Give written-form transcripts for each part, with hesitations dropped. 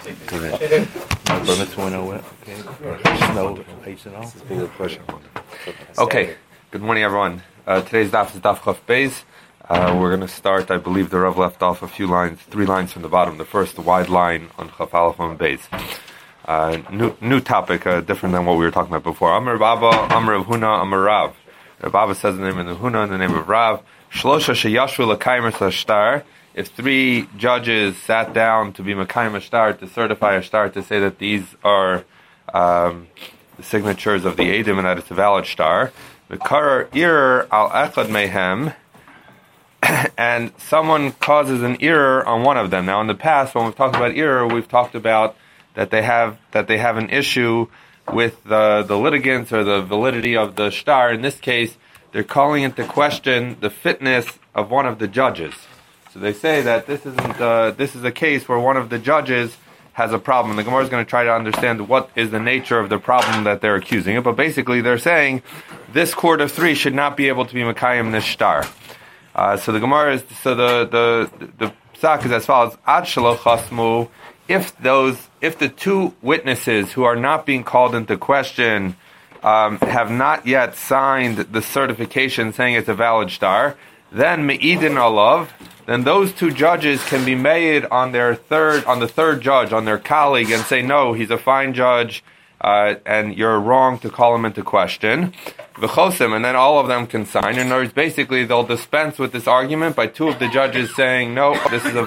Okay, good morning everyone. Today's daf is daf Chaf Beis. We're going to start, I believe the Rav left off a few lines, 3 lines from the bottom. The first wide line on Chaf Aleph and Beis. New topic, different than what we were talking about before. Amar Baba, Amar Rav Huna, Amar Rav. Rav Baba says the name of the Huna and the name of Rav. Shlosha sheyashvu l'kaimer sashtar. If 3 judges sat down to be Mekayim Ashtar, to certify Ashtar, to say that these are the signatures of the Eidim and that it's a valid Shtar, Mekarar Ir al Echad Mehem, and someone causes an error on one of them. Now, in the past, when we've talked about error, we've talked about that they have an issue with the litigants or the validity of the Shtar. In this case, they're calling into question the fitness of one of the judges. So they say that this is a case where one of the judges has a problem. The Gemara is going to try to understand what is the nature of the problem that they're accusing it. But basically, they're saying this court of 3 should not be able to be Mekayim this Shtar. So the Gemara is the psak is as follows: Ad shelo chasmu. If the 2 witnesses who are not being called into question have not yet signed the certification saying it's a valid Shtar, then me'idin alav. Then those 2 judges can be made on the third judge, on their colleague, and say, no, he's a fine judge, and you're wrong to call him into question. V'chosim, and then all of them can sign. In other words, basically, they'll dispense with this argument by 2 of the judges saying, no, this is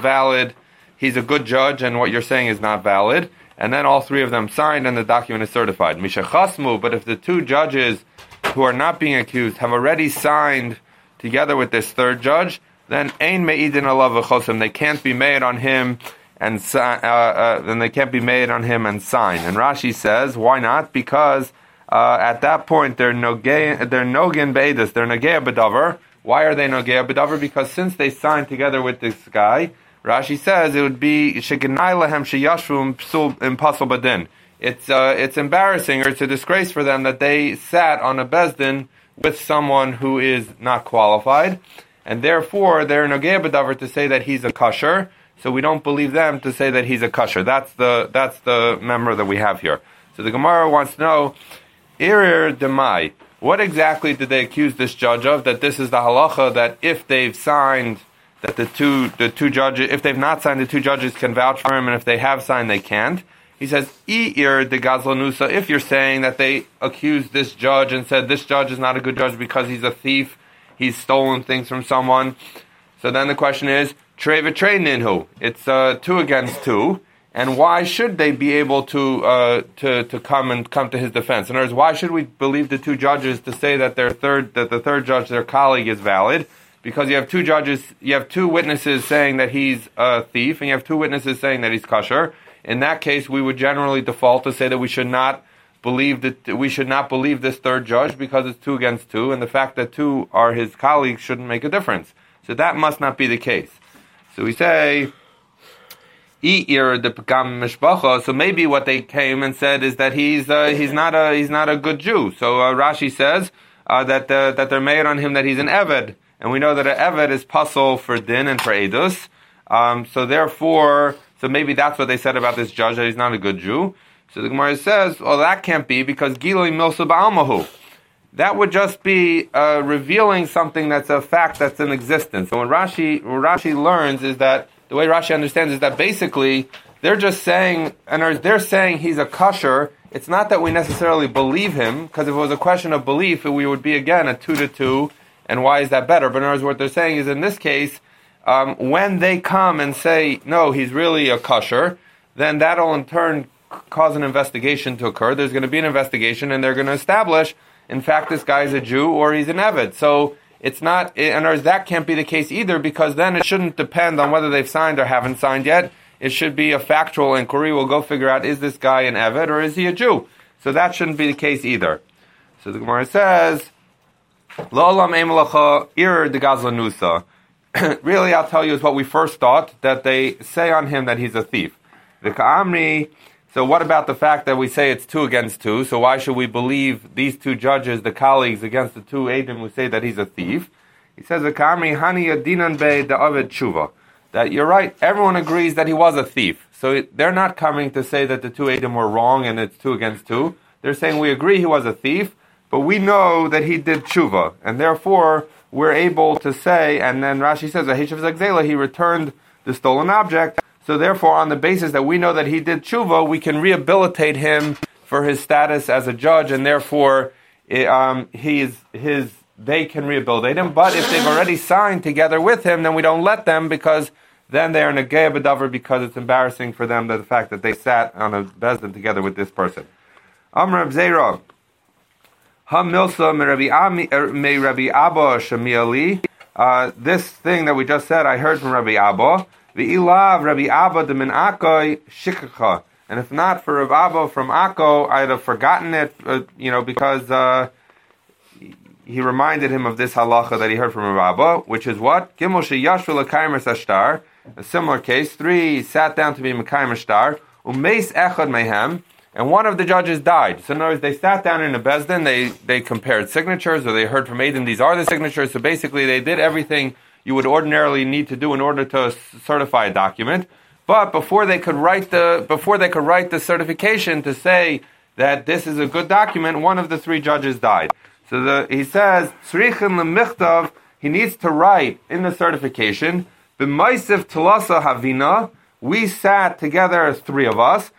he's a good judge, and what you're saying is not valid. And then all 3 of them signed, and the document is certified. Mishachasmu, but if the 2 judges who are not being accused have already signed together with this third judge, then ein me'idin alav v'chosim. They can't be made on him and then they can't be made on him and sign. And Rashi says, why not? Because at that point they're nogin be'edus. They're nogea b'davar. Why are they nogea b'davar? Because since they signed together with this guy, Rashi says it would be shegenai lahem sheyashvu impasal badin. It's embarrassing or it's a disgrace for them that they sat on a bezdin with someone who is not qualified. And therefore, they're nogea b'davar to say that he's a kosher. So we don't believe them to say that he's a kosher. That's the member that we have here. So the Gemara wants to know, irir demai. What exactly did they accuse this judge of? That this is the halacha that if they've signed, that the two judges, if they've not signed, the 2 judges can vouch for him, and if they have signed, they can't. He says, ir de gazlanusa. If you're saying that they accused this judge and said this judge is not a good judge because he's a thief, he's stolen things from someone. So then the question is, trei v'trei ninhu. It's 2 against 2. And why should they be able to come to his defense? In other words, why should we believe the 2 judges to say that the third judge, their colleague, is valid? Because you have 2 judges, you have 2 witnesses saying that he's a thief, and you have 2 witnesses saying that he's kosher. In that case, we would generally default to say that we should not believe this third judge because it's 2 against 2, and the fact that 2 are his colleagues shouldn't make a difference. So that must not be the case. So we say, so maybe what they came and said is that he's not a good Jew. So Rashi says that they're made on him that he's an eved, and we know that an eved is pasul for din and for edus. So maybe that's what they said about this judge, that he's not a good Jew. So the Gemara says, well, that can't be because Giloi Milsa Ba'almahu. That would just be revealing something that's a fact that's in existence. So what Rashi learns is that, the way Rashi understands is that basically they're just saying, and they're saying he's a kosher. It's not that we necessarily believe him, because if it was a question of belief, we would be again a 2-2, and why is that better? But in other words, what they're saying is in this case, when they come and say, no, he's really a kosher, then that'll in turn cause an investigation to occur. There's going to be an investigation, and they're going to establish, in fact, this guy's a Jew or he's an Eved. So it's not, and that can't be the case either, because then it shouldn't depend on whether they've signed or haven't signed yet. It should be a factual inquiry. We'll go figure out, is this guy an Eved or is he a Jew? So that shouldn't be the case either. So the Gemara says, Lo'olam ein melacha ir de gazlanusa. Really, I'll tell you, is what we first thought, that they say on him that he's a thief. The Ka'amri. So what about the fact that we say it's 2 against 2? So why should we believe these 2 judges, the colleagues, against the 2 Eidim who say that he's a thief? He says, "V'kamri hani adinan be the aved tshuva." that you're right, everyone agrees that he was a thief. So they're not coming to say that the two Eidim were wrong and it's 2 against 2. They're saying we agree he was a thief, but we know that he did tshuva, and therefore we're able to say, and then Rashi says, he returned the stolen object, so therefore on the basis that we know that he did tshuva, we can rehabilitate him for his status as a judge, and therefore they can rehabilitate him. But if they've already signed together with him, then we don't let them, because then they are negaya b'davar, because it's embarrassing for them, the fact that they sat on a bezdin together with this person. Amr Zera, Ha Milsa me Rabbi Abba Shemiali. This thing that we just said, I heard from Rabbi Abba. V'ilav Rabbi Abba de min Akoi shikacha. And if not for Rabbi Abba from Akko, I'd have forgotten it, because he reminded him of this halacha that he heard from Rabbi Abba, which is what? Gimel sheyashvu l'kaimer sashtar. A similar case, 3 sat down to be mekaymer shtar. Umeis echad mehem. And one of the judges died. So in other words, they sat down in a bezdin, they compared signatures, or they heard from Eidim, these are the signatures. So basically they did everything you would ordinarily need to do in order to certify a document. But before they could write the certification to say that this is a good document, one of the 3 judges died. So he says, Tzrichin lemichtav, he needs to write in the certification, B'maisif telasa havina, we sat together, 3 of us,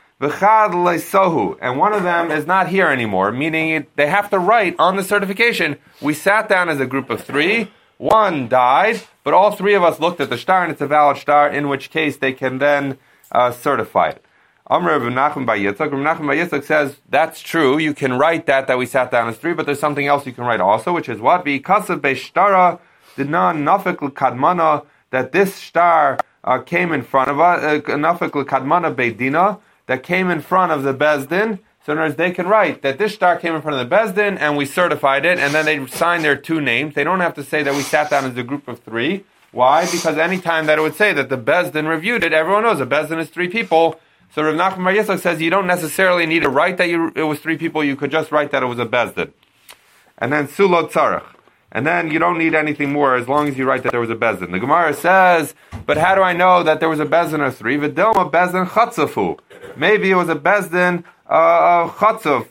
and one of them is not here anymore, meaning they have to write on the certification, we sat down as a group of 3, 1 died, but all 3 of us looked at the shtar, and it's a valid shtar, in which case they can then certify it. Amr Rav Nachman bar Yitzchak. Rav Nachman bar Yitzchak says, that's true, you can write that we sat down as 3, but there's something else you can write also, which is what? V'ikasav be'shtara dinan nafik l'kadmana, that this shtar came in front of us, nafik l'kadmana be'dina, that came in front of the Bezdin. So in other words, they can write that this shtar came in front of the Bezdin and we certified it, and then they sign their 2 names. They don't have to say that we sat down as a group of 3. Why? Because any time that it would say that the Bezdin reviewed it, everyone knows a Bezdin is 3 people. So Rav Nachman bar Yitzchak says you don't necessarily need to write that it was 3 people, you could just write that it was a Bezdin. And then Sulot Tzarech. And then you don't need anything more as long as you write that there was a Bezdin. The Gemara says, but how do I know that there was a Bezdin of 3? V'dilma Bezdin Chatzafu. Maybe it was a Bezdin Chatzuf.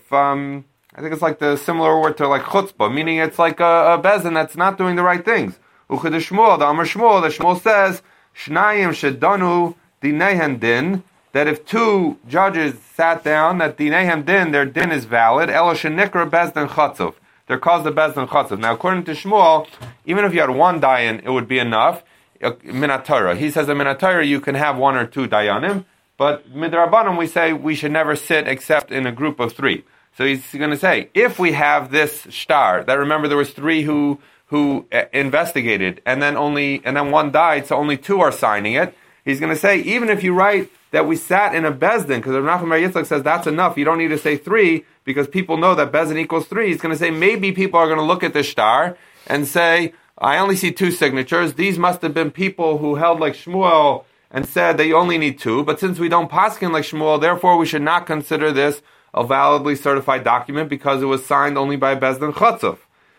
I think it's like the similar word to like chutzpah, meaning it's like a Bezdin that's not doing the right things. Uchad Shmuel, the Amar Shmuel, the Shmuel says, Shnayim shedanu dinehen din, that if 2 judges sat down, that dinehen din, their din is valid, ela shenikra Bezdin Chatzuf. They're called the Bezdin Chatzuf. Now, according to Shmuel, even if you had 1 dayan, it would be enough. Minatara. He says that Minatara you can have 1 or 2 dayanim, but Midrabanan we say we should never sit except in a group of 3. So he's going to say, if we have this shtar, that remember there was 3 who investigated, and then 1 died, so only 2 are signing it. He's going to say, even if you write that we sat in a Bezdin, because Rav Nachman bar Yitzchak says that's enough, you don't need to say 3, because people know that Bezdin equals 3. He's going to say, maybe people are going to look at the shtar and say, I only see 2 signatures, these must have been people who held like Shmuel and said that you only need 2, but since we don't paskin like Shmuel, therefore we should not consider this a validly certified document because it was signed only by Bezdin Chatzuf.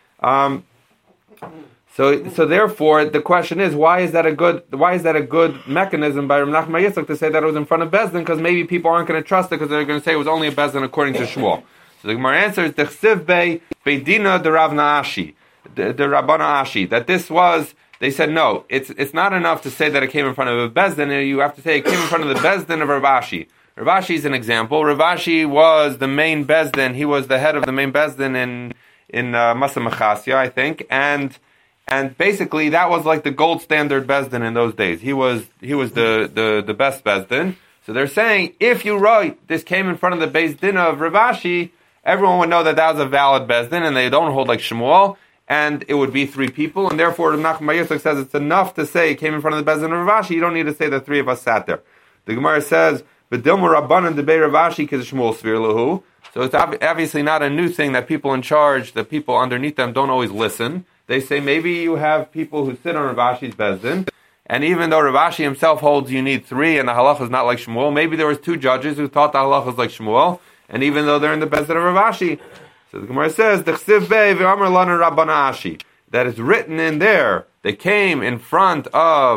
So therefore, the question is, why is that a good mechanism by Rav Nachman bar Yitzchak to say that it was in front of Bezdin? Because maybe people aren't going to trust it because they're going to say it was only a Bezdin according to Shmuel. So the Gemara answer is Dechsiv Bey Beidina de Rav Naashi, the Rabbana Ashi, that this was. They said no, it's not enough to say that it came in front of a Bezdin. You have to say it came in front of the Bezdin of Rav Ashi. Rav Ashi is an example. Rav Ashi was the main Bezdin. He was the head of the main Bezdin in Masa Mechasya, I think, and basically that was like the gold standard Bezdin in those days. He was the best Bezdin. So they're saying if you write this came in front of the Bezdin of Rav Ashi, everyone would know that was a valid Bezdin, and they don't hold like Shmuel. And it would be 3 people, and therefore Rav Nachman bar Yitzchak says it's enough to say it came in front of the Bezdin of Rav Ashi. You don't need to say the 3 of us sat there. The Gemara says, "V'dilma Rabbanan debei Rav Ashi k'z Shmuel svir lahu." So it's obviously not a new thing that people in charge, the people underneath them, don't always listen. They say maybe you have people who sit on Rav Ashi's Bezdin, and even though Rav Ashi himself holds you need 3, and the halacha is not like Shmuel, maybe there was 2 judges who thought the halacha is like Shmuel, and even though they're in the Bezdin of Rav Ashi. So the Gemara says, "Dechsiv Bey v'Amar Lana Rabbana Ashi," that is written in there. They came in front of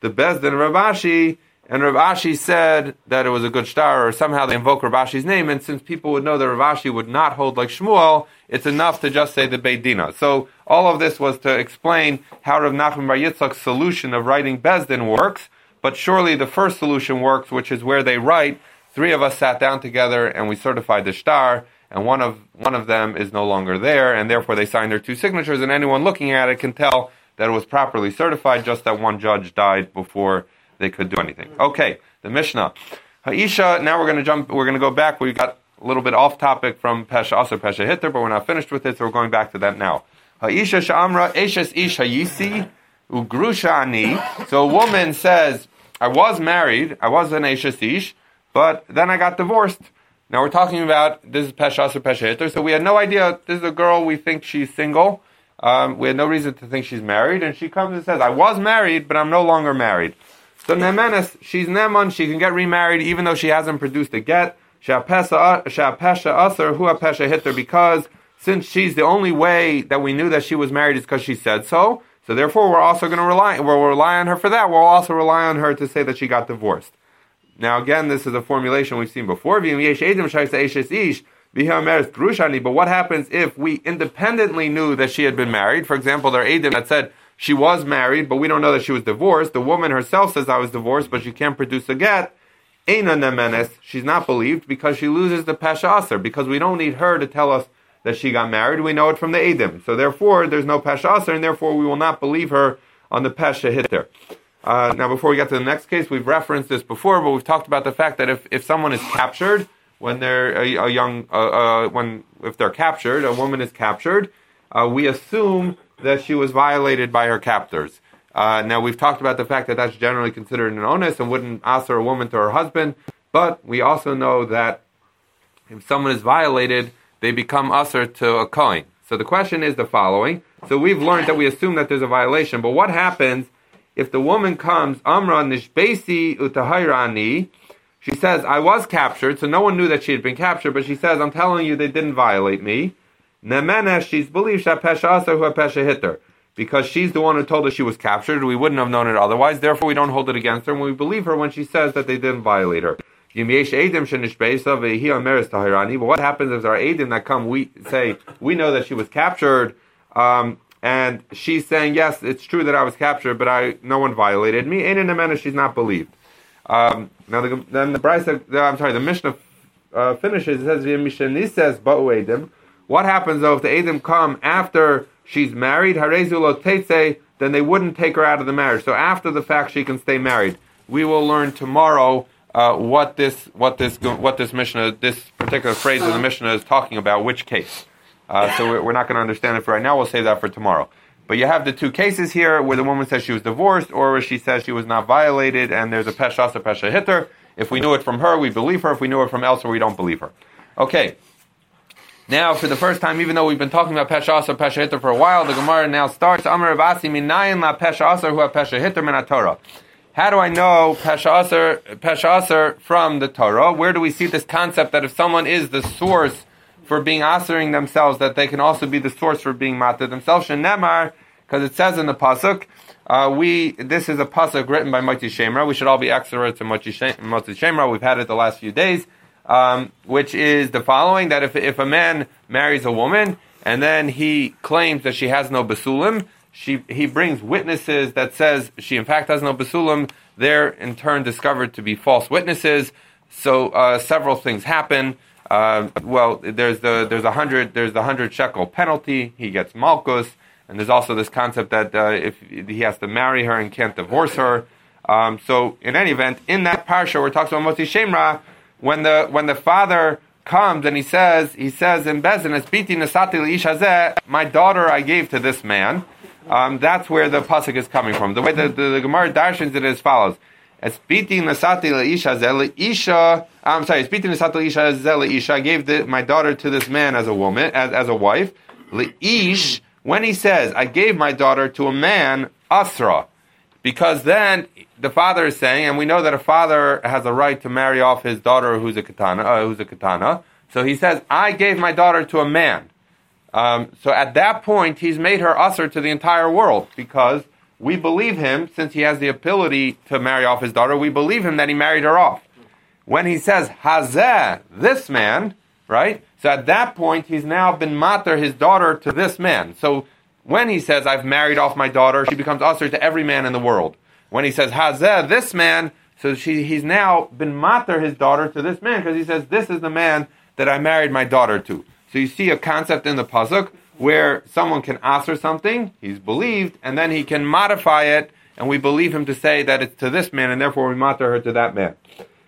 the Bezdin Rav Ashi, and Rav Ashi said that it was a good shtar, or somehow they invoke Rav Ashi's name, and since people would know that Rav Ashi would not hold like Shmuel, it's enough to just say the Beit Dina. So all of this was to explain how Rav Nachman Bar Yitzchak's solution of writing Bezdin works, but surely the first solution works, which is where they write, 3 of us sat down together and we certified the shtar, and one of them is no longer there, and therefore they signed their 2 signatures, and anyone looking at it can tell that it was properly certified, just that one judge died before they could do anything. Okay, the Mishnah. Ha'isha, now we're going to go back. We got a little bit off topic from Pesha Aser, Pesha Hitter, but we're not finished with it, so we're going back to that now. Ha'isha sha'amra, eshes ish ha'yisi, ugrusha ani. So a woman says, I was married, I was an eshes ish, but then I got divorced. Now we're talking about, this is Pesha Aser, Pesha Hitter, so we had no idea, this is a girl, we think she's single. We had no reason to think she's married, and she comes and says, I was married, but I'm no longer married. So Nemenes, she's Neman, she can get remarried even though she hasn't produced a get. She'apesha aser hu apesha hitter, because since she's the only way that we knew that she was married is because she said so. So therefore we're also going to rely on her for that. We'll also rely on her to say that she got divorced. Now again, this is a formulation we've seen before. But what happens if we independently knew that she had been married? For example, there are Eidim that said she was married, but we don't know that she was divorced. The woman herself says I was divorced, but she can't produce a get. Eina nemenes, she's not believed because she loses the Pesha Aser, because we don't need her to tell us that she got married. We know it from the Eidim. So therefore, there's no Pesha Aser, and therefore we will not believe her on the Pesha Hitter. Now, before we get to the next case, we've referenced this before, but we've talked about the fact that if someone is captured, when they're if they're captured, a woman is captured, we assume that she was violated by her captors. Now, we've talked about the fact that that's generally considered an onus and wouldn't answer a woman to her husband, but we also know that if someone is violated, they become usher to a kohen. So the question is the following. So we've learned that we assume that there's a violation, but what happens if the woman comes, Amra nishbesi utahayrani, she says, I was captured, so no one knew that she had been captured, but she says, I'm telling you they didn't violate me. Nemenesh, she's believed Pesha Aser hu Pesha Hitter, because she's the one who told us she was captured. We wouldn't have known it otherwise. Therefore, we don't hold it against her, and we believe her when she says that they didn't violate her. But what happens if there are Eidim that come, we say, we know that she was captured, and she's saying, yes, it's true that I was captured, but no one violated me. She's not believed. Now, the Mishnah finishes. It says, what happens though if the Eidim come after she's married? Then they wouldn't take her out of the marriage. So after the fact, she can stay married. We will learn tomorrow what this Mishnah, this particular phrase of the Mishnah is talking about, which case. So we're not going to understand it for right now. We'll save that for tomorrow. But you have the 2 cases here where the woman says she was divorced, or where she says she was not violated, and there's a Pesha Aser, Pesha Hitter. If we knew it from her, we believe her. If we knew it from elsewhere, we don't believe her. Okay. Now, for the first time, even though we've been talking about Pesha Aser, Pesha Hitter for a while, the Gemara now starts, Amar Ravasi minayin la Pesha Aser hu Pesha Hitter min Torah. How do I know Pesha Aser from the Torah? Where do we see this concept that if someone is the source for being asering themselves, that they can also be the source for being matir themselves? Shenemar, because it says in the pasuk, this is a pasuk written by Moti Shemra. We should all be extra to Moti Shemra. We've had it the last few days, which is the following: that if a man marries a woman and then he claims that she has no basulim, he brings witnesses that says she in fact has no basulim. They're in turn discovered to be false witnesses. So several things happen. There's the 100 shekel penalty. He gets malchus. And there's also this concept that if he has to marry her and can't divorce her. So in any event, in that parsha we're talking about Moti Shemra, when the father comes and he says in Bezin, "Esbiti nasati leish hazeh," my daughter I gave to this man. That's where the pasuk is coming from. The way the Gemara darshans it is as follows: "Esbiti nasati leish hazeh leisha." "Esbiti nasati leish hazeh leisha." I gave my daughter to this man as a woman, as a wife. Leish. When he says, I gave my daughter to a man, asra, because then the father is saying, and we know that a father has a right to marry off his daughter who's a katana. So he says, I gave my daughter to a man. So at that point, he's made her asr to the entire world, because we believe him, since he has the ability to marry off his daughter, we believe him that he married her off. When he says, Hazeh, this man, right? So at that point, he's now been mater his daughter to this man. So when he says, I've married off my daughter, she becomes usher to every man in the world. When he says, Hazeh, this man, so he's now been mater his daughter to this man, because he says, this is the man that I married my daughter to. So you see a concept in the pasuk where someone can answer something, he's believed, and then he can modify it, and we believe him to say that it's to this man, and therefore we mater her to that man.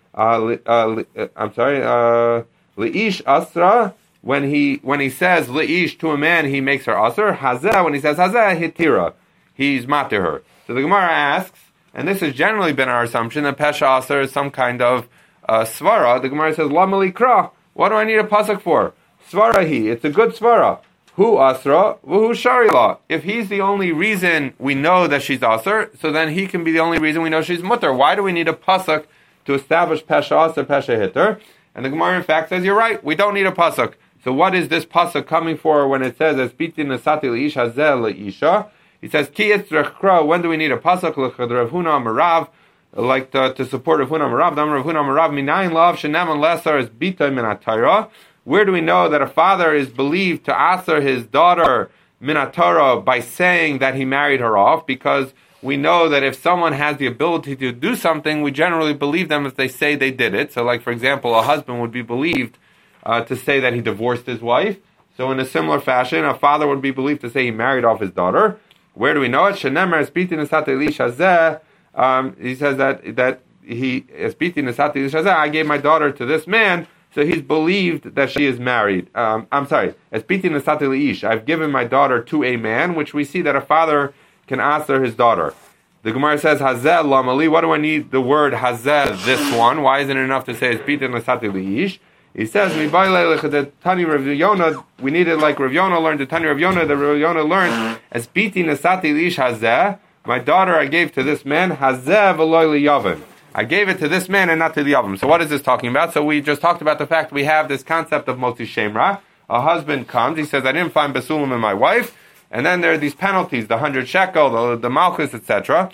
Leish asra, when he says leish to a man, he makes her asr. Hazeh, when he says hazeh, hitira, he's mater her. So the Gemara asks, and this has generally been our assumption, that pesha asr is some kind of svara. The Gemara says, lama likra, what do I need a pasuk for? Svarahi, it's a good svara. Hu asra, vuhu sharila. If he's the only reason we know that she's asr, so then he can be the only reason we know she's mutter. Why do we need a pasuk to establish pesha asr, pesha hitter? And the Gemara in fact says, you're right, we don't need a pasuk. So what is this pasuk coming for when it says, Espiti nasati leish hazeh leisha? He says, Ki yitzrechra, when do we need a pasuk? L'chad Rav Huna Marav, like to support Rav Huna Marav, Dam Rav Huna Marav, minayin lav sheneman lesar is bita min atayra. Where do we know that a father is believed to answer his daughter Minatora by saying that he married her off? Because we know that if someone has the ability to do something, we generally believe them if they say they did it. So like, for example, a husband would be believed to say that he divorced his wife. So in a similar fashion, a father would be believed to say he married off his daughter. Where do we know it? Shenemer espiti nesati leish hazeh. He says that he espiti nesati leish hazeh. I gave my daughter to this man. So he's believed that she is married. Espiti nesati leish. I've given my daughter to a man, which we see that a father can answer his daughter. The Gemara says, Hazeh lamali. What do I need the word Hazeh, this one? Why isn't it enough to say espiti nesati leish? He says, Tani Rav Yonah, we need it like Rav Yonah learned, the Tani Rav Yonah, the Rav Yonah learned, as Biti Nasati Lish Hazeh, my daughter I gave to this man, Hazeh v'loy liyavim. I gave it to this man and not to the Yavam. So what is this talking about? So we just talked about the fact we have this concept of Motzi Shemra. A husband comes, he says, I didn't find Basulim in my wife, and then there are these penalties, the 100 shekel, the Malchus, etc.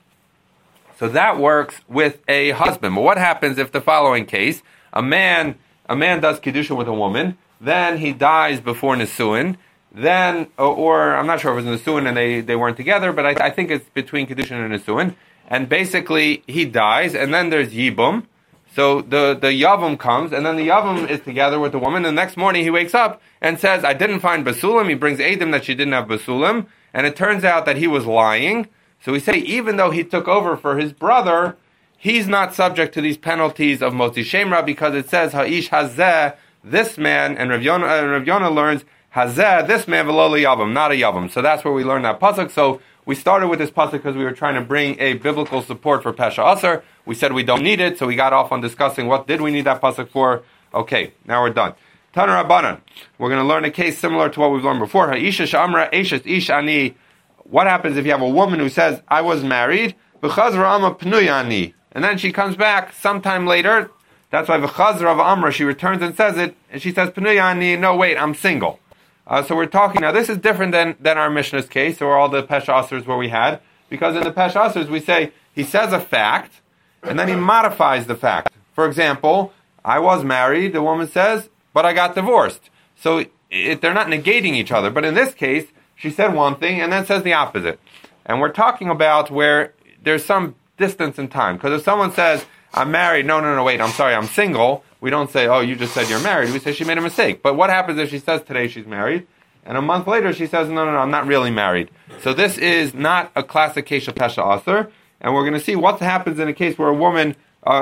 So that works with a husband. But what happens if the following case, a man does Kiddushin with a woman, then he dies before Nisuin, then, or I'm not sure if it was Nisuin and they weren't together, but I think it's between Kiddushin and Nisuin, and basically he dies, and then there's Yibum, so the Yavam comes, and then the Yavam is together with the woman, and the next morning he wakes up and says, I didn't find Basulim, he brings Eidim that she didn't have Basulim, and it turns out that he was lying, so we say even though he took over for his brother, he's not subject to these penalties of Motzi Shemra because it says Ha'ish Hazeh, this man, and Rav Yonah learns Hazeh, this man v'lo yavam, not a yavam. So that's where we learn that pasuk. So we started with this pasuk because we were trying to bring a biblical support for Pesha Asar. We said we don't need it, so we got off on discussing what did we need that pasuk for. Okay, now we're done. Tana Rabbanan. We're going to learn a case similar to what we've learned before. Ha'isha sh'amra eshes ish ani. What happens if you have a woman who says, I was married, v'chazra ama pnuyani. And then she comes back sometime later. That's why v'chazra of Amra, she returns and says it, and she says, Pnuyani, no wait, I'm single. So we're talking, now this is different than our Mishnah's case, or all the Pesha Asers where we had, because in the Pesha Asers we say, he says a fact, and then he modifies the fact. For example, I was married, the woman says, but I got divorced. So they're not negating each other, but in this case, she said one thing, and then says the opposite. And we're talking about where there's some distance in time. Because if someone says, I'm married, no, wait, I'm sorry, I'm single, we don't say, oh, you just said you're married. We say she made a mistake. But what happens if she says today she's married, and a month later she says, no, I'm not really married. So this is not a classic case of Pesha Asar, and we're going to see what happens in a case where a woman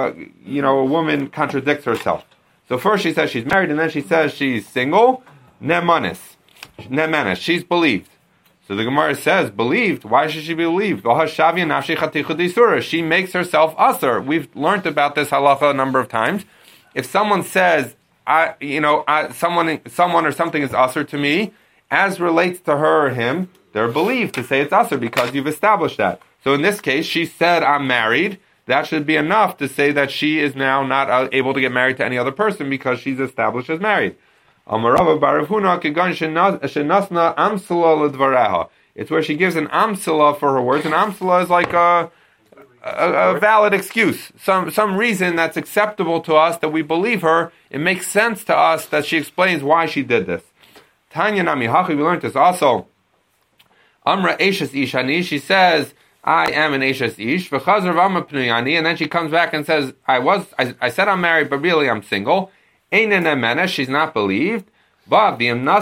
contradicts herself. So first she says she's married, and then she says she's single, nemanis, she's believed. So the Gemara says, believed? Why should she be believed? She makes herself asur. We've learned about this halacha a number of times. If someone says, someone or something is asur to me, as relates to her or him, they're believed to say it's asur because you've established that. So in this case, she said, I'm married. That should be enough to say that she is now not able to get married to any other person because she's established as married. It's where she gives an amsala for her words. An amsala is like a valid excuse, some reason that's acceptable to us that we believe her. It makes sense to us that she explains why she did this. Tanya Nami Hachi, we learned this also. Amra Eshes Ishani, she says, I am an Eshes Ish, v'chazar v'amra pnuyani, and then she comes back and says, I said I'm married, but really I'm single. Einen emena, she's not believed. But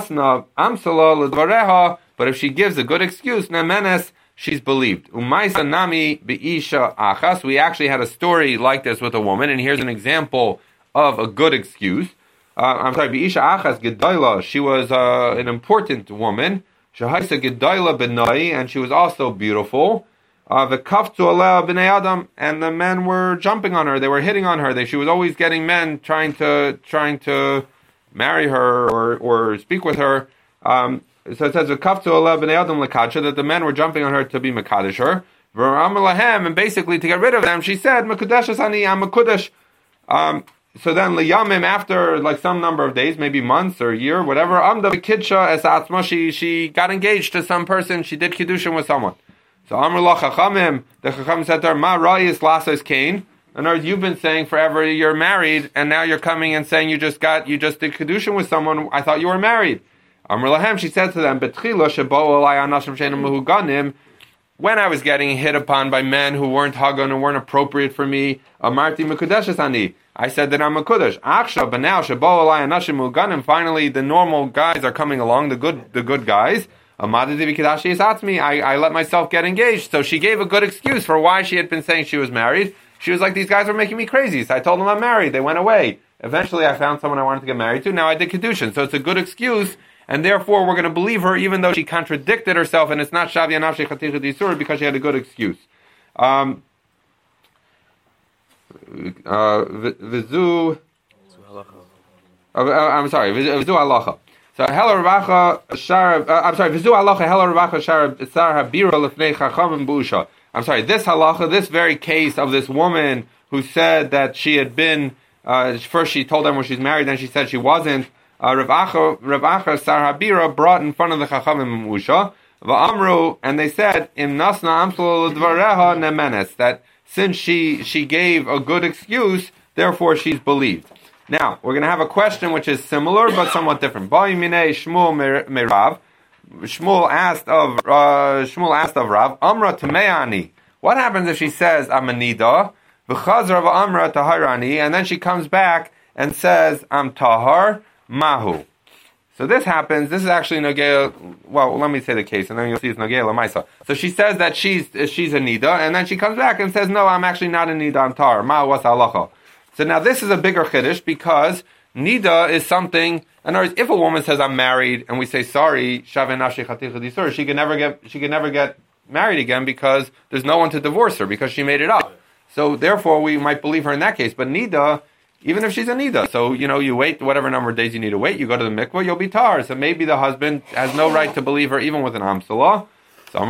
if she gives a good excuse, nemenes, she's believed. Umaysa nami be'isha achas. We actually had a story like this with a woman, and here's an example of a good excuse. Be'isha achas gedoyla. She was an important woman. Shehaisa gedoyla benoi, and she was also beautiful. V'kaftu aleh b'nei adam, and the men were jumping on her. They were hitting on her. She was always getting men trying to marry her or speak with her. So it says v'kaftu aleh b'nei adam lekadsha, that the men were jumping on her to be mekadesh her. V'amar lahem, and basically to get rid of them, she said mekudeshes ani, I'm mekudesh. So then liyamim, after like some number of days, maybe months or a year, whatever, amda v'kidsha es atzma, she got engaged to some person. She did kiddushin with someone. So Amr la Chachamim, the Chachamim said to her, Ma Rayis Lasas Kain. In other words, you've been saying forever you're married, and now you're coming and saying you just did Kedushin with someone. I thought you were married. Amr Lahem, she said to them, Betchila shebo alai anashim she'enim mehuganim. When I was getting hit upon by men who weren't hagan and weren't appropriate for me, Amarti mekudeshes ani. I said that I'm a kudesh. Achshav, but now shebo alai anashim mehuganim. Finally, the normal guys are coming along, the good guys. I let myself get engaged. So she gave a good excuse for why she had been saying she was married. She was like, these guys were making me crazy. So I told them I'm married. They went away. Eventually I found someone I wanted to get married to. Now I did Kedushin. So it's a good excuse. And therefore we're going to believe her even though she contradicted herself. And it's not Shavya Nafshi Chaticha Disur because she had a good excuse. Vizu halacha. So Hela Ravacha Shar. Vizu halacha Hela Ravacha Shar Sar Habira Lefnei Chachamim Busha. I'm sorry. This halacha, this very case of this woman who said that she had been. First, she told them when she's married, then she said she wasn't. Ravacha Sar Habira brought in front of the Chachamim Busha. Va'amru, and they said Im Nasna Amsal Dvareha Nemenes, that since she gave a good excuse, therefore she's believed. Now, we're going to have a question which is similar but somewhat different. Shmuel asked of Rav, Amra Tameani. What happens if she says, I'm a nida, v'chazar v'amra taharani, and then she comes back and says, I'm tahar, mahu. So this happens, this is actually Nogea, well, let me say the case, and then you'll see it's Nogea Lamaisa. So she says that she's a nida, and then she comes back and says, no, I'm actually not a nida, I'm tahar, mahu was halacha. So now this is a bigger chiddush because nida is something. In other words, if a woman says I'm married and we say sorry, shaveh nafshi chaticha disur, she can never get married again because there's no one to divorce her because she made it up. So therefore, we might believe her in that case. But nida, even if she's a nida, so you wait whatever number of days you need to wait, you go to the mikvah, you'll be tar. So maybe the husband has no right to believe her even with an amsalah. So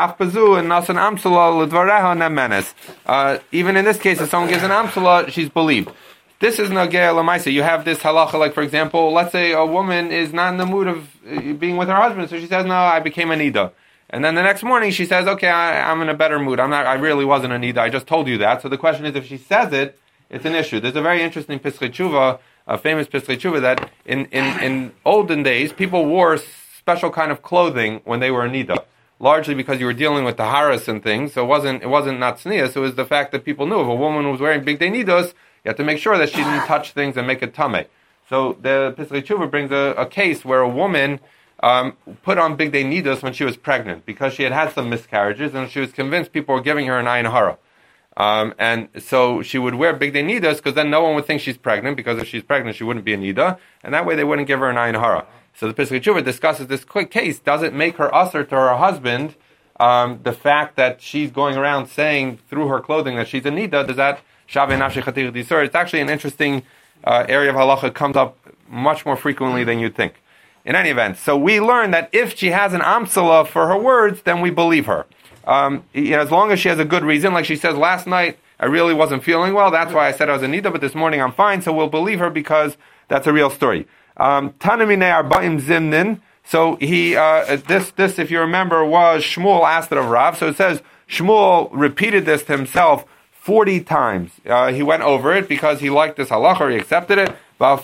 even in this case, if someone gives an amsala, she's believed. This is Nagea Lamaisa. You have this halacha, like for example, let's say a woman is not in the mood of being with her husband, so she says, no, I became a nida. And then the next morning she says, okay, I'm in a better mood. I really wasn't a nida. I just told you that. So the question is, if she says it, it's an issue. There's a very interesting Pischei Tshuva, a famous Pischei Tshuva, that in olden days, people wore special kind of clothing when they were a nida. Largely because you were dealing with the haras and things, so it wasn't not tznius. It was the fact that people knew if a woman was wearing big nidos, you have to make sure that she didn't touch things and make it tameh. So the Pischei Tshuva brings a case where a woman put on big nidos when she was pregnant because she had some miscarriages and she was convinced people were giving her an ayin hara. And so she would wear big nidos because then no one would think she's pregnant, because if she's pregnant she wouldn't be a nida, and that way they wouldn't give her an ayin hara. So the Pischei Tshuva discusses this quick case. Does it make her usher to her husband, the fact that she's going around saying through her clothing that she's a nida? Does that shaveh nafshi chaticha disur? It's actually an interesting area of halacha. It comes up much more frequently than you'd think. In any event, so we learn that if she has an amsala for her words, then we believe her. As long as she has a good reason, like she says, last night I really wasn't feeling well, that's why I said I was a nida, but this morning I'm fine, so we'll believe her because that's a real story. Tanamine arba'im zimnin. So this, if you remember, was Shmuel asked it of Rav. So it says Shmuel repeated this to himself 40 times. He went over it because he liked this halacha, or he accepted it.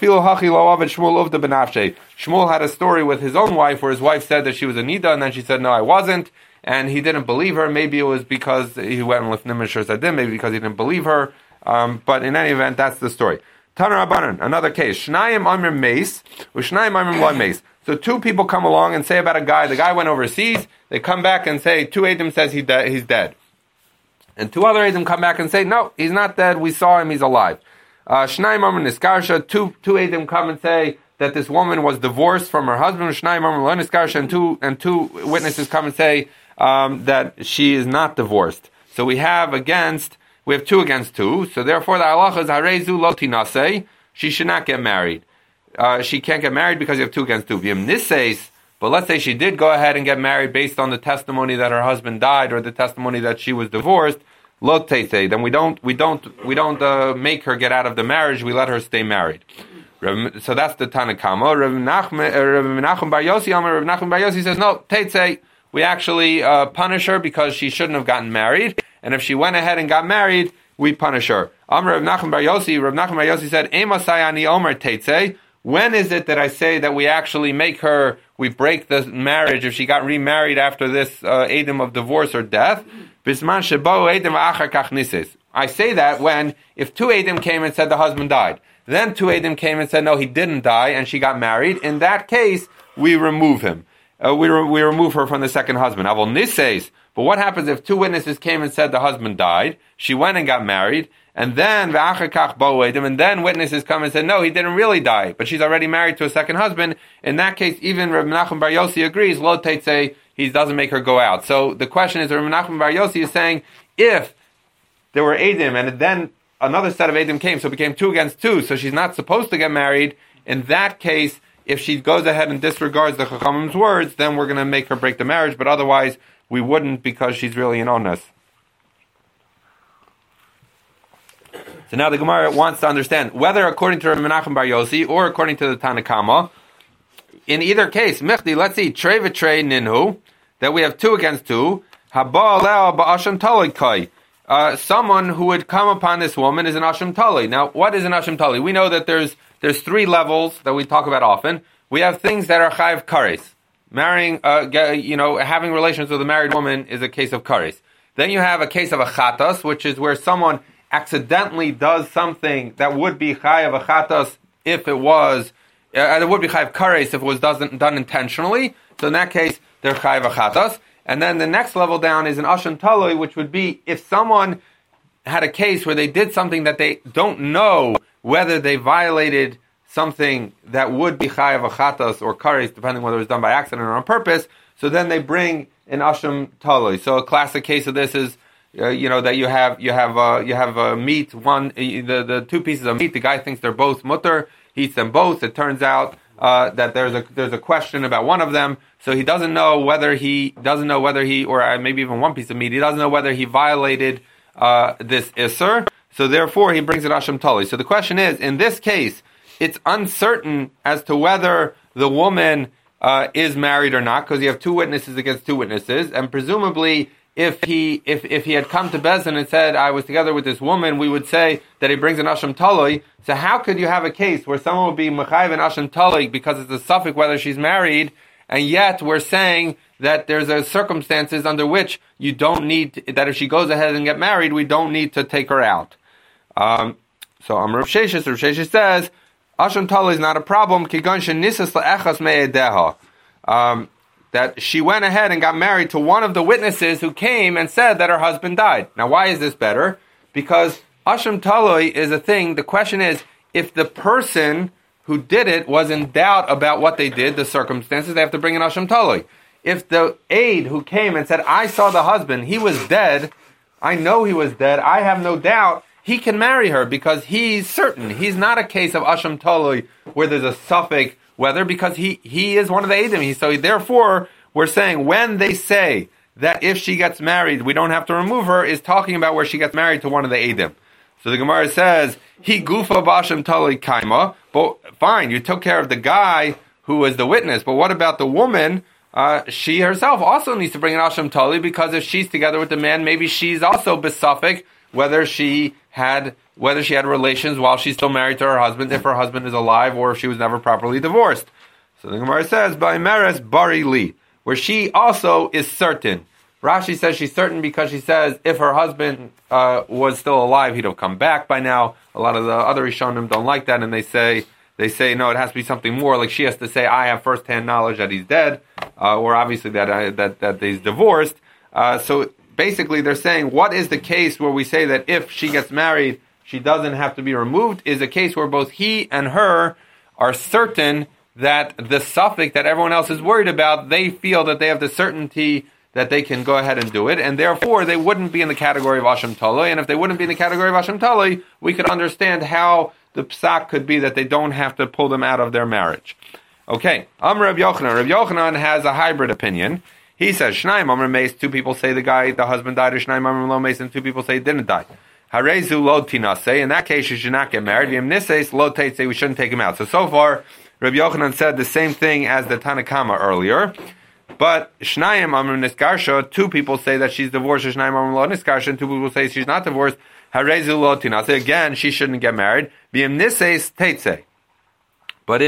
Shmuel had a story with his own wife where his wife said that she was a nida, and then she said, no, I wasn't. And he didn't believe her. Maybe it was because he went with Nimishar Sadim, maybe because he didn't believe her. But in any event, that's the story. Tanar Rabbanan, another case. Shnayim Amr Meis, Ushnayim Amr Lo Meis. So two people come along and say about a guy, the guy went overseas, they come back and say, two Eidim says he's dead. And two other Eidim come back and say, no, he's not dead, we saw him, he's alive. Shnayim Amr Niskarsha, two Eidim come and say that this woman was divorced from her husband. Shnayim Amr Lo Niskarsha, and two witnesses come and say that she is not divorced. So we have two against two. So therefore the halacha is harezu lo tinasei. She should not get married. She can't get married because you have two against two. V'im niseis. But let's say she did go ahead and get married based on the testimony that her husband died or the testimony that she was divorced. Lo teisei. Then we don't make her get out of the marriage. We let her stay married. So that's the Tanakama. Rav Menachem Bar Yossi says no. Teisei. We actually punish her because she shouldn't have gotten married. And if she went ahead and got married, we punish her. Amr Rav Nachman Bar Yossi said, Emasayani Omer Teitze. When is it that I say that we actually we break the marriage if she got remarried after this Eidim of divorce or death? Bisman Shebo Eidim Achar Kach Nises. I say that if two Eidim came and said the husband died, then two Eidim came and said no, he didn't die, and she got married. In that case, we remove him. We remove her from the second husband. Avol Nises. But what happens if two witnesses came and said the husband died, she went and got married, and then witnesses come and said, no, he didn't really die, but she's already married to a second husband. In that case, even Rav Menachem Bar Yossi agrees, lo teitze, he doesn't make her go out. So the question is, Rav Menachem Bar Yossi is saying, if there were Eidim, and then another set of Eidim came, so it became two against two, so she's not supposed to get married, in that case, if she goes ahead and disregards the Chachamim's words, then we're going to make her break the marriage, but otherwise, we wouldn't because she's really an onus. So now the Gemara wants to understand whether according to Rav Menachem Bar Yossi or according to the Tanakama, in either case, Michdi, let's see, Trei v'Trei Ninhu, that we have two against two, Haba Aleo ba'asham Talei Kai. Someone who would come upon this woman is an Asham Tali. Now, what is an Asham Tali? We know that there's three levels that we talk about often. We have things that are Chayiv Kares. Marrying, having relations with a married woman is a case of kares. Then you have a case of a chatas, which is where someone accidentally does something that would be chayav a chatas if it was, it would be chayav kares if it was done intentionally. So in that case, they're chayav a chatas. And then the next level down is an asham taloi, which would be if someone had a case where they did something that they don't know whether they violated something that would be chayav achatas or kares, depending whether it was done by accident or on purpose. So then they bring an asham taloi. So a classic case of this is, that you have meat. The two pieces of meat. The guy thinks they're both mutter. He eats them both. It turns out that there's a question about one of them. So he doesn't know whether he, or maybe even one piece of meat. He doesn't know whether he violated this isser. So therefore, he brings an asham taloi. So the question is, in this case, it's uncertain as to whether the woman is married or not, because you have two witnesses against two witnesses, and presumably, if he had come to Bezdin and said, I was together with this woman, we would say that he brings an asham taloi. So how could you have a case where someone would be mechayiv an asham taloi because it's a suffix whether she's married, and yet we're saying that there's a circumstances under which you don't need, that if she goes ahead and get married, we don't need to take her out. So Rav Sheshes says, Asham Taloi is not a problem. That she went ahead and got married to one of the witnesses who came and said that her husband died. Now, why is this better? Because Asham Taloi is a thing. The question is, if the person who did it was in doubt about what they did, the circumstances, they have to bring an Asham Taloi. If the aide who came and said, I saw the husband, he was dead, I know he was dead, I have no doubt, he can marry her because he's certain. He's not a case of Asham Taloi where there's a suffix whether, because he is one of the Eidim. So therefore, we're saying when they say that if she gets married, we don't have to remove her, is talking about where she gets married to one of the Eidim. So the Gemara says, he gufa b'Asham Taloi kaima, but fine, you took care of the guy who is the witness. But what about the woman? She herself also needs to bring an Asham Tali, because if she's together with the man, maybe she's also besuffic whether she had relations while she's still married to her husband, if her husband is alive, or if she was never properly divorced. So the Gemara says, by Meres Bari Li, where she also is certain. Rashi says she's certain because she says if her husband was still alive, he'd have come back by now. A lot of the other Rishonim don't like that, and they say no, it has to be something more. Like she has to say, I have first-hand knowledge that he's dead, or obviously that he's divorced. So basically, they're saying, what is the case where we say that if she gets married, she doesn't have to be removed? Is a case where both he and her are certain that the suffix that everyone else is worried about, they feel that they have the certainty that they can go ahead and do it, and therefore they wouldn't be in the category of Asham Taloi. And if they wouldn't be in the category of Asham Taloi, we could understand how the psak could be that they don't have to pull them out of their marriage. Okay, Amr Rav Yochanan. Rav Yochanan has a hybrid opinion. He says, Shnaim Amr Meis, two people say the husband died, or Shnaim Amr Lo Meis, and two people say he didn't die. Harezu Lo Tinase, in that case you should not get married. V'im Nises Lo Teitse, we shouldn't take him out. So far, Rav Yochanan said the same thing as the Tanakama earlier. But Shnayim Amr Niskarsha, two people say that she's divorced, Shnayim Amr Lo Niskarsha, and two people say she's not divorced. Harezu Lo Tinase, again, she shouldn't get married. V'im Nises Teitse. But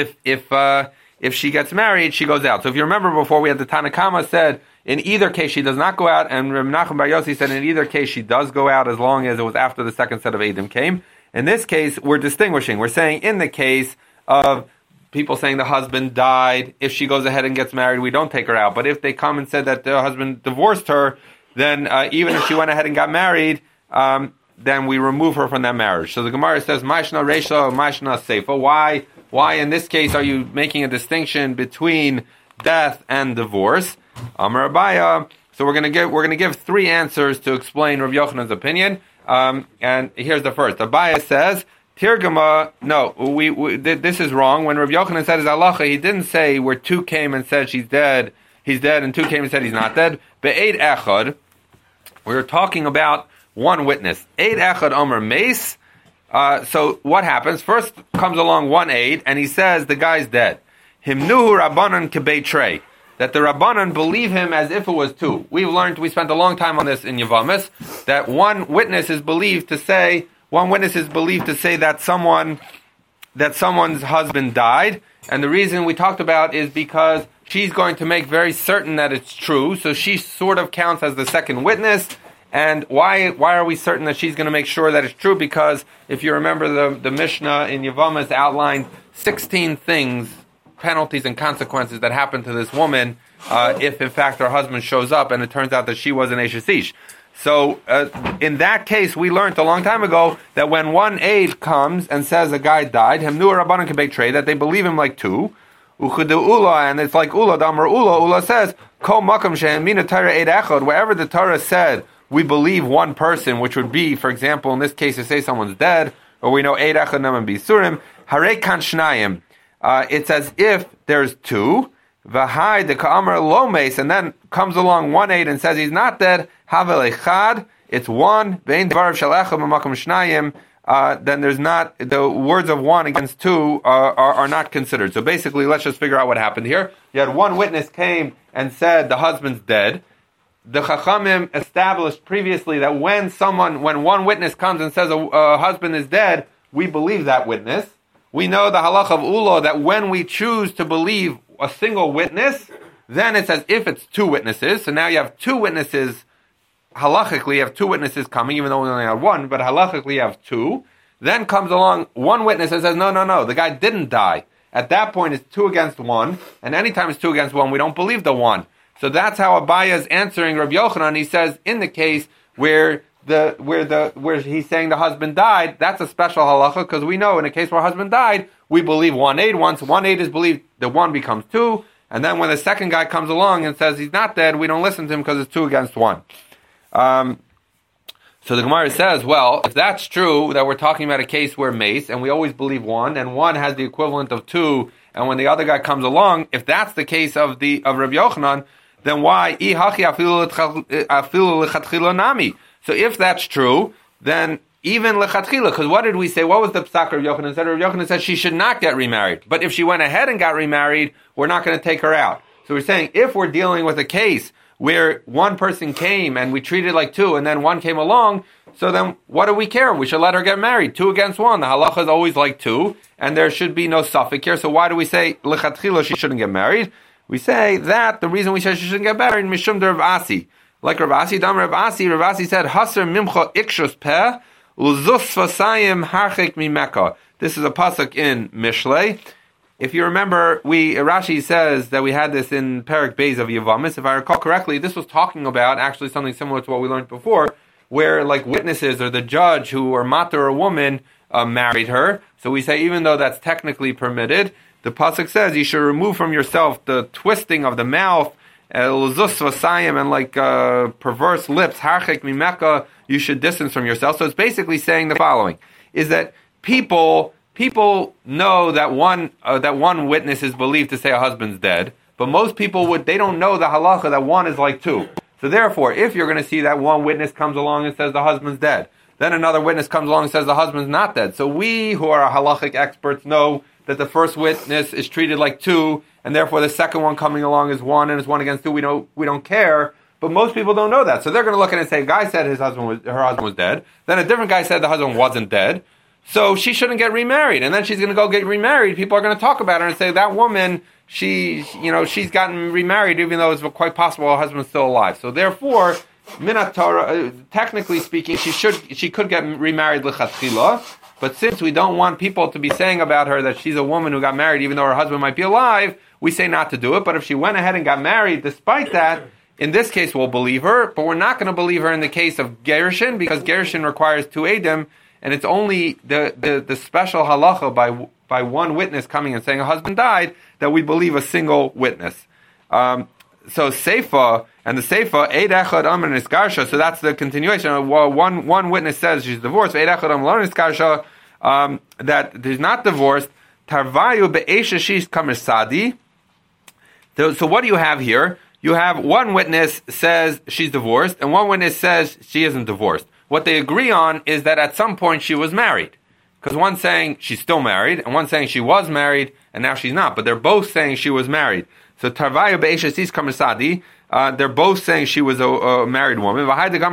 if she gets married, she goes out. So if you remember before, we had the Tanakama said, in either case she does not go out, and Reb Nachum Bar Yossi said in either case she does go out as long as it was after the second set of Eidim came. In this case, we're distinguishing. We're saying in the case of people saying the husband died, if she goes ahead and gets married, we don't take her out. But if they come and said that the husband divorced her, then even if she went ahead and got married, then we remove her from that marriage. So the Gemara says, Maishna Reisha, Maishna Seifa. Why in this case are you making a distinction between death and divorce? Amar Abaya. So we're going to give three answers to explain Rav Yochanan's opinion. And here's the first. Abaya says, Tirgama, no, this is wrong. When Rav Yochanan said his halacha, he didn't say where two came and said he's dead, and two came and said he's not dead. Be'ed echad, we were talking about one witness. Eid echad omer meis. So what happens? First comes along one aid, and he says the guy's dead. Himnuhu rabbanan kebeitrei. That the rabbanan believe him as if it was two. We spent a long time on this in Yavamis, that one witness is believed to say that someone's husband died, and the reason we talked about is because she's going to make very certain that it's true, so she sort of counts as the second witness. And why are we certain that she's going to make sure that it's true? Because if you remember, the Mishnah in Yavamas outlined 16 things, penalties and consequences that happen to this woman if in fact her husband shows up and it turns out that she was an Eshes Ish. So, in that case, we learned a long time ago that when one aide comes and says a guy died, that they believe him like two, and it's like Ula, Damar Ula says, wherever the Torah said, we believe one person, which would be, for example, in this case, to say someone's dead, or we know eid echad naman bisurim, harei kan shnayim. It's as if there's two, v'hai de ka'amar lo meis, and then comes along one aid and says he's not dead, havel echad, it's one, ve'in dvarav shel echad b'makom shnayim, then there's not, the words of one against two are not considered. So basically, let's just figure out what happened here. You had one witness came and said the husband's dead. The Chachamim established previously that when one witness comes and says a husband is dead, we believe that witness. We know the halach of Ulo that when we choose to believe a single witness, then it's as if it's two witnesses. So now you have two witnesses. Halachically, you have two witnesses coming, even though we only have one, but halachically you have two. Then comes along one witness and says, no, the guy didn't die. At that point, it's 2 against 1, and anytime it's 2 against 1, we don't believe the one. So that's how Abaya is answering Rabbi Yochanan. He says, in the case where he's saying the husband died, that's a special halacha, because we know in a case where a husband died, we believe one aid. Once one aid is believed, the one becomes 2, and then when the second guy comes along and says he's not dead, we don't listen to him because it's 2 against 1. So the Gemara says, well, if that's true, that we're talking about a case where mace, and we always believe one, and one has the equivalent of 2, and when the other guy comes along, if that's the case of Rabbi Yochanan, then why? So if that's true, then even lechatchila, because what did we say? What was the psak of Rav Yochanan said? Rav Yochanan said she should not get remarried. But if she went ahead and got remarried, we're not going to take her out. So we're saying if we're dealing with a case where one person came and we treated like two, and then one came along, so then what do we care? We should let her get married. 2 against 1. The halacha is always like 2, and there should be no suffix here. So why do we say lechatchila she shouldn't get married? We say that the reason we say she shouldn't get married, mishum de Rav Asi. Like Rav Asi, Rav Asi said, Hasar mimcha ikshus peh, uzus vasayim harchik mimeka. This is a pasuk in Mishlei. If you remember, Rashi says that we had this in Perek Beis of Yevamis. If I recall correctly, this was talking about actually something similar to what we learned before, where like witnesses or the judge who were matar a woman married her. So we say even though that's technically permitted, the pasuk says you should remove from yourself the twisting of the mouth, and like perverse lips, harchek mimeka, you should distance from yourself. So it's basically saying the following, is that people know that one witness is believed to say a husband's dead, but most people they don't know the halacha that one is like 2. So therefore, if you're going to see that one witness comes along and says the husband's dead, then another witness comes along and says the husband's not dead. So we who are halachic experts know that the first witness is treated like 2, and therefore the second one coming along is 1 and is 1 against 2. We don't care. But most people don't know that. So they're going to look at it and say, a guy said her husband was dead. Then a different guy said the husband wasn't dead. So she shouldn't get remarried. And then she's going to go get remarried. People are going to talk about her and say, that woman, she's gotten remarried even though it's quite possible her husband's still alive. So therefore, Minat Torah, technically speaking, she could get remarried lechatchila. But since we don't want people to be saying about her that she's a woman who got married even though her husband might be alive, we say not to do it. But if she went ahead and got married despite that, in this case we'll believe her. But we're not going to believe her in the case of Gerushin, because Gerushin requires 2 edim, and it's only the special halacha by one witness coming and saying a husband died that we believe a single witness. So Seifa, and the Seifa, Eid Echad Amar Niskarsha, so that's the continuation. One witness says she's divorced, Eid Echad Amar Niskarsha, that she's not divorced, Tarvayu Be'esha Shish Kamisadi. So what do you have here? You have one witness says she's divorced, and one witness says she isn't divorced. What they agree on is that at some point she was married. Because one's saying she's still married, and one's saying she was married, and now she's not. But they're both saying she was married. So Tarvayu Be'esha Shish Kamisadi, they're both saying she was a married woman.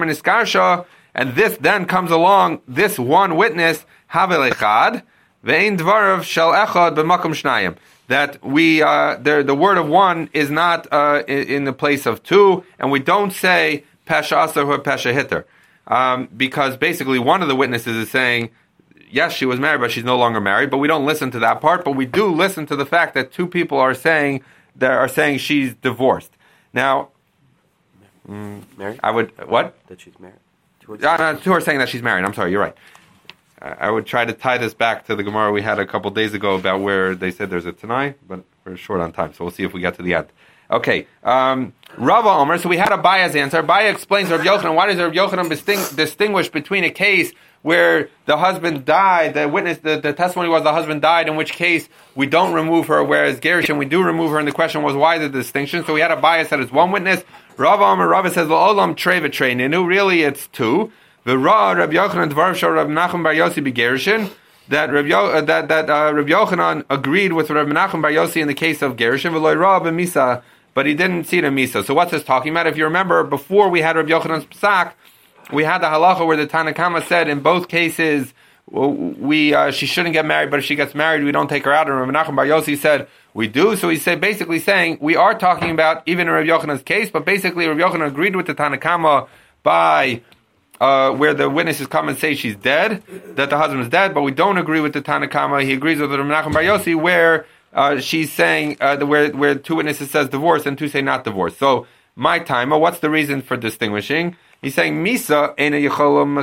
And this then comes along, this one witness, Havel Echad, Ve'in Dvarav Shel Echad B'makom Shnayim. That the word of one is not in the place of 2, and we don't say Pesha Asar or Pesha Hitter. Because basically one of the witnesses is saying, yes, she was married, but she's no longer married, but we don't listen to that part, but we do listen to the fact that 2 people are saying she's divorced. Now, married? I would, what? That she's married. 2 are saying that she's married. I'm sorry, you're right. I would try to tie this back to the Gemara we had a couple days ago about where they said there's a Tanai, but we're short on time, so we'll see if we get to the end. Okay, Rava Omer, so we had Abaya's answer. Abaya explains Rav Yochanan. Why does Rav Yochanan distinguish between a case where the husband died, the testimony was the husband died, in which case we don't remove her, whereas Gerushin we do remove her, and the question was why the distinction? So we had Abaya said it's one witness. Rava Omer, Rava says, Olam trei v'trei ninu, really it's 2. The Ra Rav Yochanan Dvar Shor Rav Menachem Bar Yossi Begerushin, that Rav Yochanan agreed with Rav Menachem Bar Yossi in the case of Gerushin, v'loy Ra b'misa, but he didn't see it in Misa. So what's this talking about? If you remember, before we had Rav Yochanan's Psak, we had the halacha where the Tanakama said in both cases she shouldn't get married, but if she gets married, we don't take her out. And Rav Menachem Bar Yossi said we do. So he said basically saying we are talking about even in Rav Yochanan's case, but basically Rav Yochanan agreed with the Tanakama by where the witnesses come and say she's dead, that the husband is dead, but we don't agree with the Tanakama. He agrees with the Menachem Bar Yossi where she's saying where 2 witnesses says divorce and 2 say not divorce. So my timer, what's the reason for distinguishing? He's saying Misa ena yecholom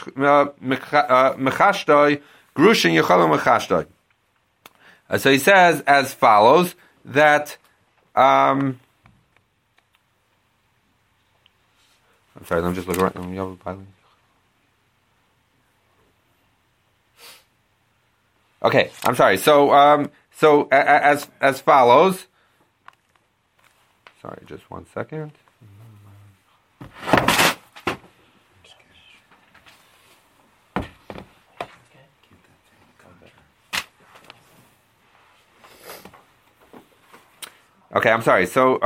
mechashtoi grushin yecholom mechashtoi. So he says as follows that. I'm sorry, let me just look right. Okay, I'm sorry. So as follows. Sorry, just 1 second. Okay, I'm sorry. So,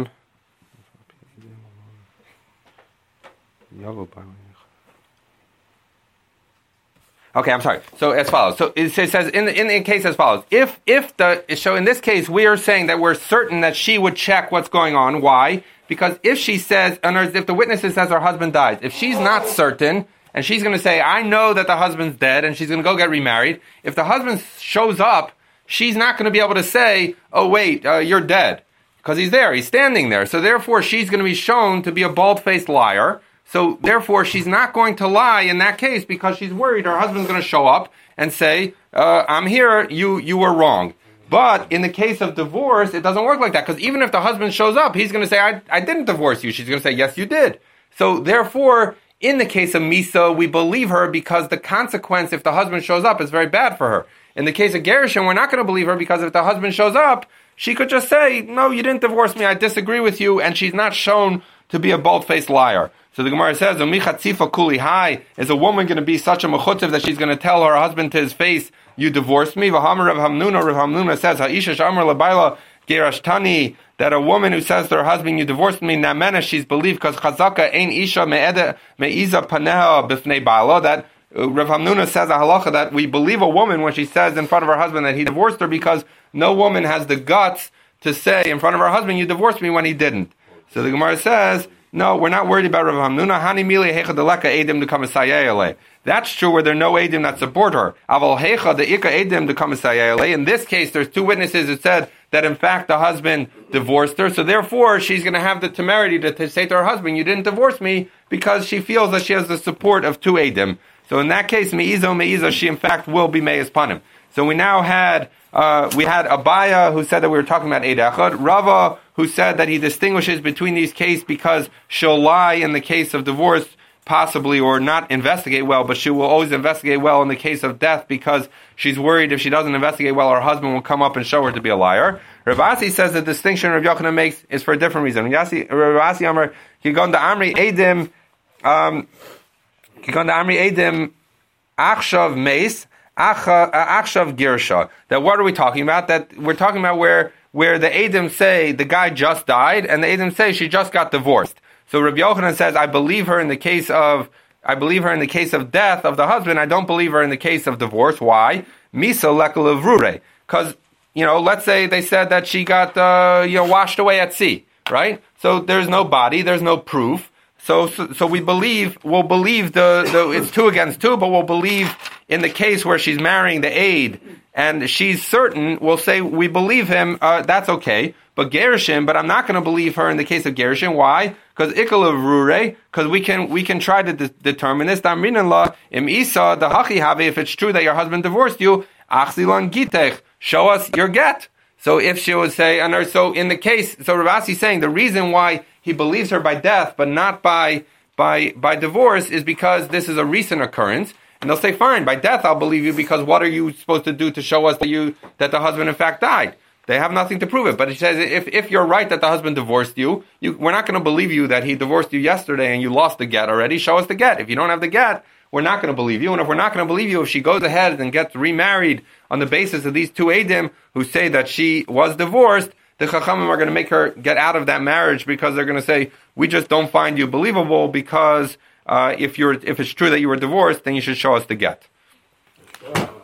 okay, I'm sorry. So as follows. So it says in the case as follows. In this case we are saying that we're certain that she would check what's going on. Why? Because if she says, in other words, if the witness says her husband dies, if she's not certain and she's going to say, I know that the husband's dead, and she's going to go get remarried, if the husband shows up, she's not going to be able to say, oh wait, you're dead, because he's there, he's standing there. So therefore she's going to be shown to be a bald-faced liar. So therefore she's not going to lie in that case because she's worried her husband's going to show up and say, I'm here, you were wrong. But in the case of divorce, it doesn't work like that, because even if the husband shows up, he's going to say, I didn't divorce you. She's going to say, yes, you did. So therefore, in the case of Misa, we believe her because the consequence, if the husband shows up, is very bad for her. In the case of Gershon, we're not going to believe her because if the husband shows up, she could just say, no, you didn't divorce me, I disagree with you, and she's not shown to be a bald-faced liar. So the Gemara says, is a woman going to be such a mechutzev that she's going to tell her husband to his face, you divorced me? Rav Hamnuna says, Ha'isha shamar labayla gerashtani, that a woman who says to her husband, you divorced me, namena, she's believed, because chazaka ein isha me'iza paneha b'fnei ba'ala, that Rav Hamnuna says a halacha that we believe a woman when she says in front of her husband that he divorced her, because no woman has the guts to say in front of her husband, you divorced me, when he didn't. So the Gemara says, no, we're not worried about Rav Hamnuna. Hani mili hecha deleka edim dekamisayele. That's true where there are no edim that support her. Aval hecha deika edim dekamisayele. In this case, there's two witnesses that said that in fact the husband divorced her. So therefore, she's going to have the temerity to say to her husband, you didn't divorce me, because she feels that she has the support of two edim. So in that case, meizo, she in fact will be meis panim. So we now had Abaya who said that we were talking about Eid Echad, Rava who said that he distinguishes between these cases because she'll lie in the case of divorce possibly, or not investigate well, but she will always investigate well in the case of death because she's worried if she doesn't investigate well, her husband will come up and show her to be a liar. Rav Asi says the distinction Rav Yochanan makes is for a different reason. Rav Asi Amar, Kigon da Amri Edim, Achshav Meis, Achshav Girsha. That what are we talking about? That we're talking about where the Edim say the guy just died, and the Edim say she just got divorced. So Rabbi Yochanan says, I believe her in the case of death of the husband. I don't believe her in the case of divorce. Why? Misa lekalavrure. Because, let's say they said that she got, washed away at sea, right? So there's no body, there's no proof. So we'll believe the it's 2 against 2, but we'll believe in the case where she's marrying the aide and she's certain, we'll say we believe him, that's okay. But I'm not going to believe her in the case of Gershon. Why? Because we can try to determine this. If it's true that your husband divorced you, show us your get. So if she would say, so in the case, so Ravasi is saying the reason why he believes her by death but not by divorce is because this is a recent occurrence. And they'll say, fine, by death I'll believe you, because what are you supposed to do to show us that the husband in fact died? They have nothing to prove it. But he says, if you're right that the husband divorced you, we're not going to believe you that he divorced you yesterday and you lost the get already. Show us the get. If you don't have the get, we're not going to believe you. And if we're not going to believe you, if she goes ahead and gets remarried on the basis of these 2 Eidim who say that she was divorced, the Chachamim are going to make her get out of that marriage, because they're going to say, we just don't find you believable, because if it's true that you were divorced, then you should show us the get.